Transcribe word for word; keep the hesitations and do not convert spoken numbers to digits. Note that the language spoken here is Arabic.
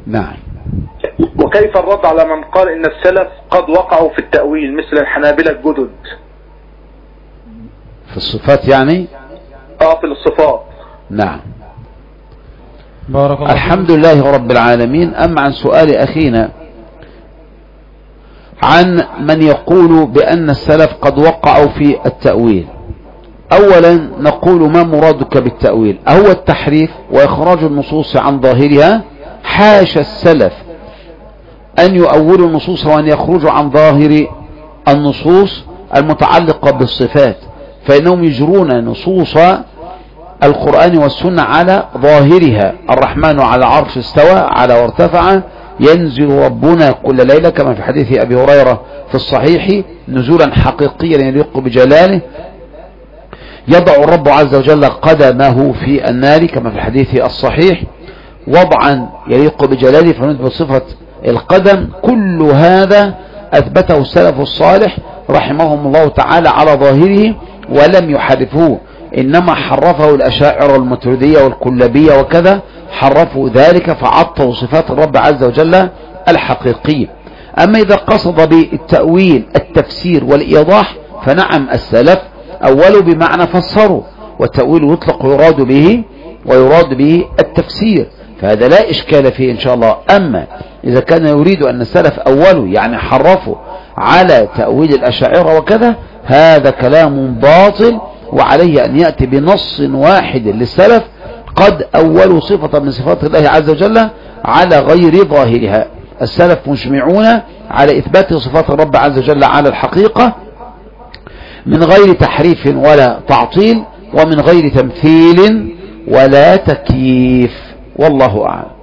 نعم. وكيف الرد على من قال إن السلف قد وقعوا في التأويل مثل الحنابلة الجدد في الصفات يعني؟ اه في الصفات. نعم. بارك الله. الحمد لله رب العالمين. أما عن سؤال أخينا عن من يقول بأن السلف قد وقعوا في التأويل، أولا نقول ما مرادك بالتأويل؟ أهو التحريف وإخراج النصوص عن ظاهرها؟ حاشا السلف أن يؤولوا النصوص وأن يخرجوا عن ظاهر النصوص المتعلقة بالصفات، فإنهم يجرون نصوص القرآن والسنة على ظاهرها. الرحمن على العرش استوى على وارتفع، ينزل ربنا كل ليلة كما في حديث أبي هريرة في الصحيح نزولا حقيقيا يليق بجلاله. يضع الرب عز وجل قدمه في النار كما في الحديث الصحيح وضعا يليق بجلاله فنثبت صفة القدم. كل هذا أثبته السلف الصالح رحمهم الله تعالى على ظاهره ولم يحرفوه، إنما حرفه الأشاعرة والماتريدية والكلابية وكذا، حرفوا ذلك فعطوا صفات الرب عز وجل الحقيقية. أما إذا قصد بالتأويل التفسير والإيضاح فنعم السلف أولوا بمعنى فسروا، والتأويل يطلق ويراد به ويراد به التفسير، فهذا لا إشكال فيه إن شاء الله. أما إذا كان يريد أن السلف أولوا يعني حرفوا على تأويل الأشاعرة وكذا، هذا كلام باطل، وعليه أن يأتي بنص واحد للسلف قد أولوا صفة من صفات الله عز وجل على غير ظاهرها. السلف مجمعون على إثبات صفات الرب عز وجل على الحقيقة من غير تحريف ولا تعطيل ومن غير تمثيل ولا تكييف، والله أعلم.